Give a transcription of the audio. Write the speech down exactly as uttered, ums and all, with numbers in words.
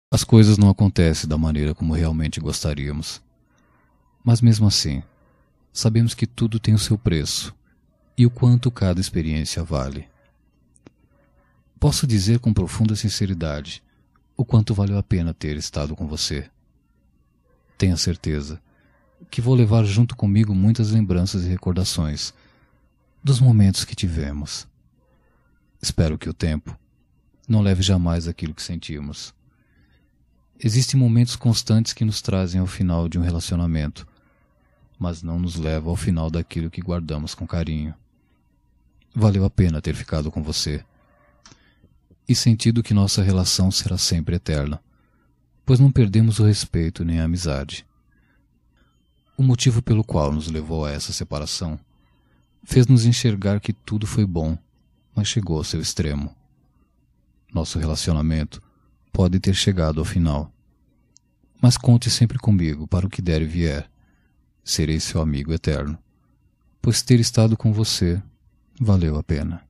As coisas não acontecem da maneira como realmente gostaríamos. Mas mesmo assim, sabemos que tudo tem o seu preço e o quanto cada experiência vale. Posso dizer com profunda sinceridade o quanto valeu a pena ter estado com você. Tenha certeza que vou levar junto comigo muitas lembranças e recordações dos momentos que tivemos. Espero que o tempo não leve jamais aquilo que sentimos. Existem momentos constantes que nos trazem ao final de um relacionamento, mas não nos levam ao final daquilo que guardamos com carinho. Valeu a pena ter ficado com você e sentido que nossa relação será sempre eterna, pois não perdemos o respeito nem a amizade. O motivo pelo qual nos levou a essa separação fez-nos enxergar que tudo foi bom, mas chegou ao seu extremo. Nosso relacionamento pode ter chegado ao final, mas conte sempre comigo para o que der e vier. Serei seu amigo eterno, pois ter estado com você valeu a pena.